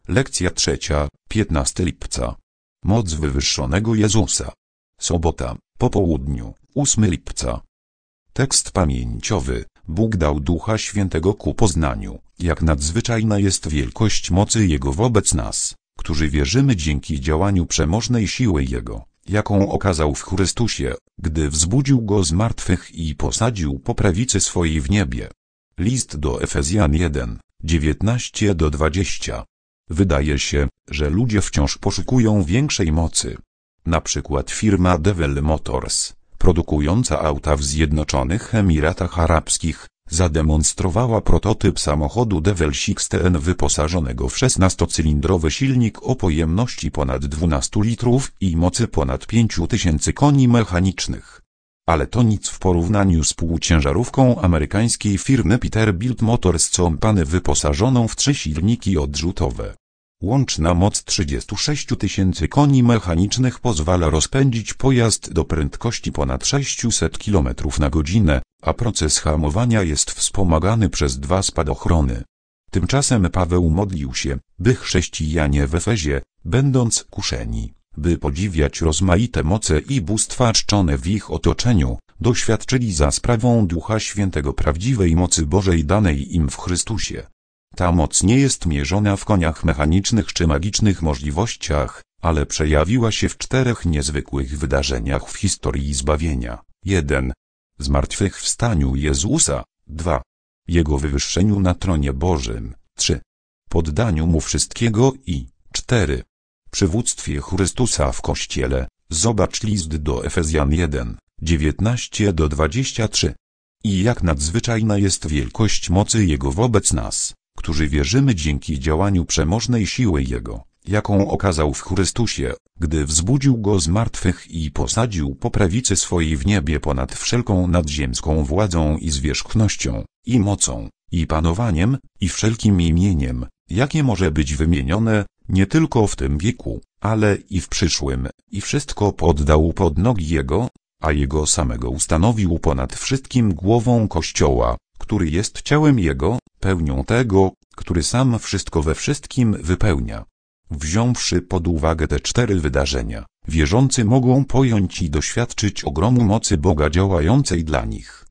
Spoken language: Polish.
Lekcja 3, 15 lipca. Moc wywyższonego Jezusa. Sobota, po południu, 8 lipca. Tekst pamięciowy. Bóg dał Ducha Świętego ku poznaniu, jak nadzwyczajna jest wielkość mocy Jego wobec nas, którzy wierzymy dzięki działaniu przemożnej siły Jego, jaką okazał w Chrystusie, gdy wzbudził Go z martwych i posadził po prawicy swojej w niebie. List do Efezjan 1, 19-20. Wydaje się, że ludzie wciąż poszukują większej mocy. Na przykład firma Devil Motors, produkująca auta w Zjednoczonych Emiratach Arabskich, zademonstrowała prototyp samochodu Devil 6N wyposażonego w 16-cylindrowy silnik o pojemności ponad 12 litrów i mocy ponad 5000 koni mechanicznych. Ale to nic w porównaniu z półciężarówką amerykańskiej firmy Peterbilt Motors Company wyposażoną w 3 silniki odrzutowe. Łączna moc 36 000 koni mechanicznych pozwala rozpędzić pojazd do prędkości ponad 600 km na godzinę, a proces hamowania jest wspomagany przez 2 spadochrony. Tymczasem Paweł modlił się, by chrześcijanie w Efezie, będąc kuszeni, by podziwiać rozmaite moce i bóstwa czczone w ich otoczeniu, doświadczyli za sprawą Ducha Świętego prawdziwej mocy Bożej danej im w Chrystusie. Ta moc nie jest mierzona w koniach mechanicznych czy magicznych możliwościach, ale przejawiła się w 4 niezwykłych wydarzeniach w historii zbawienia. 1. Zmartwychwstaniu Jezusa. 2. Jego wywyższeniu na tronie Bożym. 3. Poddaniu Mu wszystkiego i 4. Przywództwie Chrystusa w Kościele. Zobacz list do Efezjan 1, 19-23. I jak nadzwyczajna jest wielkość mocy Jego wobec nas, którzy wierzymy dzięki działaniu przemożnej siły Jego, jaką okazał w Chrystusie, gdy wzbudził Go z martwych i posadził po prawicy swojej w niebie ponad wszelką nadziemską władzą i zwierzchnością, i mocą, i panowaniem, i wszelkim imieniem, jakie może być wymienione, nie tylko w tym wieku, ale i w przyszłym, i wszystko poddał pod nogi Jego, a Jego samego ustanowił ponad wszystkim głową Kościoła, który jest ciałem Jego, pełnią tego, który sam wszystko we wszystkim wypełnia. Wziąwszy pod uwagę te 4 wydarzenia, wierzący mogą pojąć i doświadczyć ogromu mocy Boga działającej dla nich.